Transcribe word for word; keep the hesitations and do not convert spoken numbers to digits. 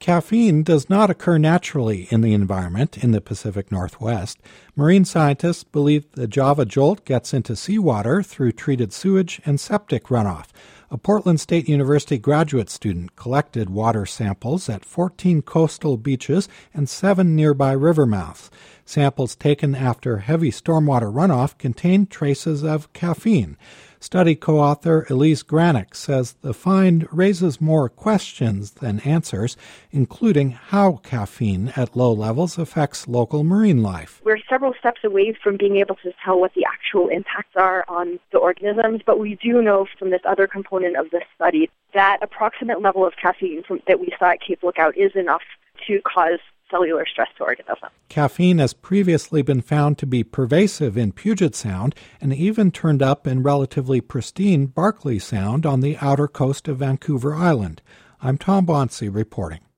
Caffeine does not occur naturally in the environment in the Pacific Northwest. Marine scientists believe the Java jolt gets into seawater through treated sewage and septic runoff. A Portland State University graduate student collected water samples at fourteen coastal beaches and seven nearby river mouths. Samples taken after heavy stormwater runoff contained traces of caffeine. Study co-author Elise Granick says the find raises more questions than answers, including how caffeine at low levels affects local marine life. We're several steps away from being able to tell what the actual impacts are on the organisms, but we do know from this other component of this study that approximate level of caffeine from, that we saw at Cape Lookout is enough to cause cellular stress to organisms. Caffeine has previously been found to be pervasive in Puget Sound and even turned up in relatively pristine Barkley Sound on the outer coast of Vancouver Island. I'm Tom Bonsi reporting.